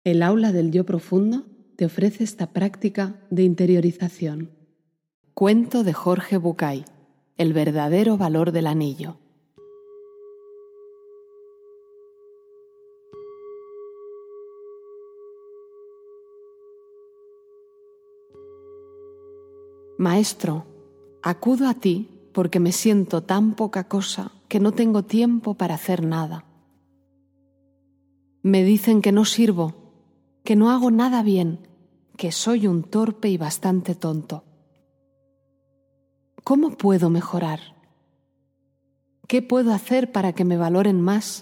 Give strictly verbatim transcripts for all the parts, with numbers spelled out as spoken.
El aula del yo profundo te ofrece esta práctica de interiorización. Cuento de Jorge Bucay, el verdadero valor del anillo. Maestro, acudo a ti porque me siento tan poca cosa que no tengo tiempo para hacer nada. Me dicen que no sirvo, que no hago nada bien, que soy un torpe y bastante tonto. ¿Cómo puedo mejorar? ¿Qué puedo hacer para que me valoren más?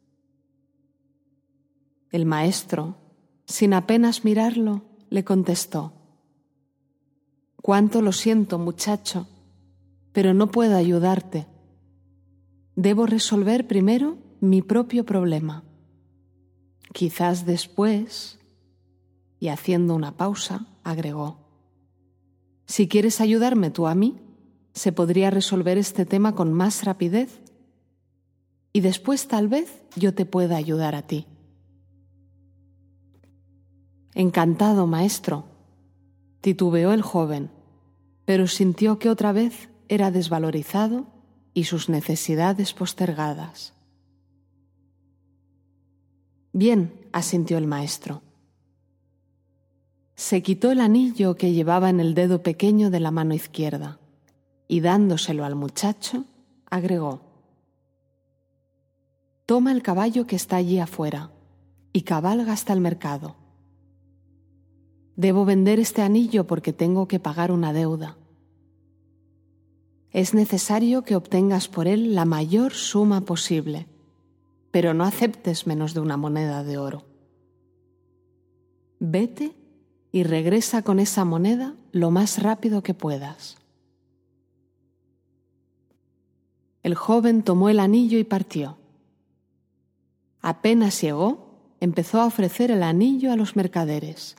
El maestro, sin apenas mirarlo, le contestó: «Cuánto lo siento, muchacho, pero no puedo ayudarte. Debo resolver primero mi propio problema. Quizás después», y haciendo una pausa, agregó: «Si quieres ayudarme tú a mí, se podría resolver este tema con más rapidez y después tal vez yo te pueda ayudar a ti». «Encantado, maestro», titubeó el joven, pero sintió que otra vez era desvalorizado y sus necesidades postergadas. «Bien», asintió el maestro. Se quitó el anillo que llevaba en el dedo pequeño de la mano izquierda y dándoselo al muchacho, agregó: «Toma el caballo que está allí afuera y cabalga hasta el mercado. Debo vender este anillo porque tengo que pagar una deuda. Es necesario que obtengas por él la mayor suma posible, pero no aceptes menos de una moneda de oro. Vete y regresa con esa moneda lo más rápido que puedas». El joven tomó el anillo y partió. Apenas llegó, empezó a ofrecer el anillo a los mercaderes.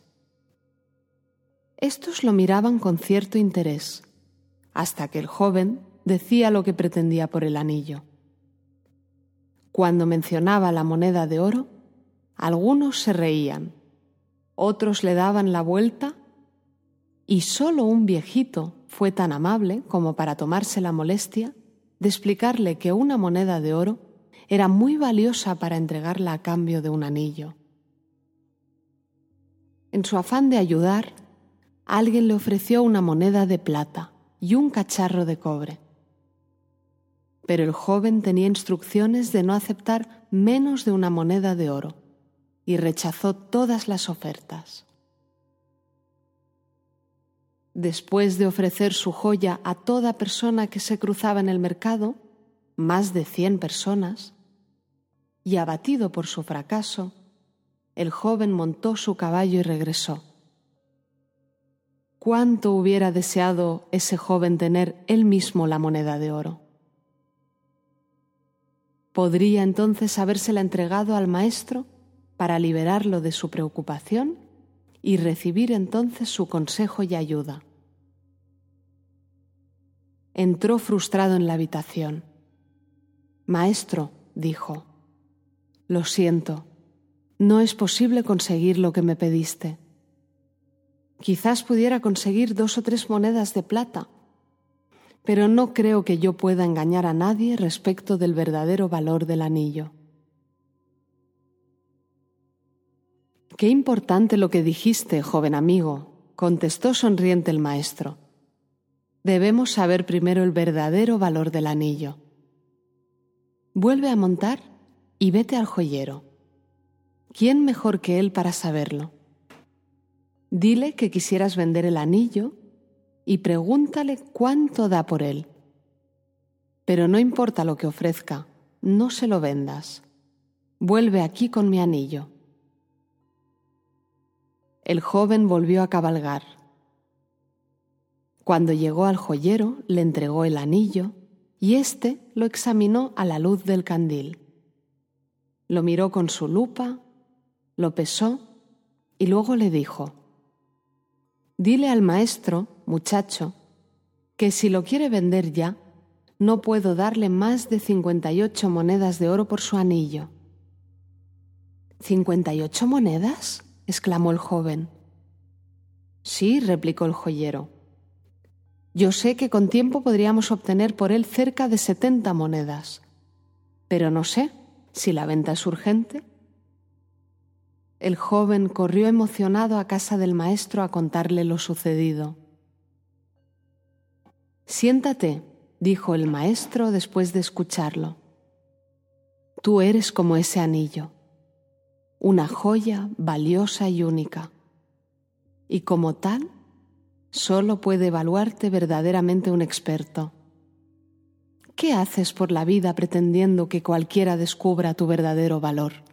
Estos lo miraban con cierto interés, hasta que el joven decía lo que pretendía por el anillo. Cuando mencionaba la moneda de oro, algunos se reían, otros le daban la vuelta, y solo un viejito fue tan amable como para tomarse la molestia de explicarle que una moneda de oro era muy valiosa para entregarla a cambio de un anillo. En su afán de ayudar, alguien le ofreció una moneda de plata y un cacharro de cobre. Pero el joven tenía instrucciones de no aceptar menos de una moneda de oro y rechazó todas las ofertas. Después de ofrecer su joya a toda persona que se cruzaba en el mercado, más de cien personas, y abatido por su fracaso, el joven montó su caballo y regresó. ¿Cuánto hubiera deseado ese joven tener él mismo la moneda de oro? ¿Podría entonces habérsela entregado al maestro para liberarlo de su preocupación y recibir entonces su consejo y ayuda? Entró frustrado en la habitación. «Maestro», dijo, «lo siento, no es posible conseguir lo que me pediste. Quizás pudiera conseguir dos o tres monedas de plata, pero no creo que yo pueda engañar a nadie respecto del verdadero valor del anillo». «Qué importante lo que dijiste, joven amigo», contestó sonriente el maestro. «Debemos saber primero el verdadero valor del anillo. Vuelve a montar y vete al joyero. ¿Quién mejor que él para saberlo? Dile que quisieras vender el anillo y pregúntale cuánto da por él. Pero no importa lo que ofrezca, no se lo vendas. Vuelve aquí con mi anillo». El joven volvió a cabalgar. Cuando llegó al joyero, le entregó el anillo y éste lo examinó a la luz del candil. Lo miró con su lupa, lo pesó y luego le dijo: «Dile al maestro, muchacho, que si lo quiere vender ya, no puedo darle más de cincuenta y ocho monedas de oro por su anillo». «¿Cincuenta y ocho monedas?», exclamó el joven. Sí, replicó el joyero. Yo sé que con tiempo podríamos obtener por él cerca de setenta monedas, pero no sé si la venta es urgente. El joven corrió emocionado a casa del maestro a contarle lo sucedido. Siéntate, dijo el maestro después de escucharlo. Tú eres como ese anillo, una joya valiosa y única, y como tal, solo puede evaluarte verdaderamente un experto. ¿Qué haces por la vida pretendiendo que cualquiera descubra tu verdadero valor?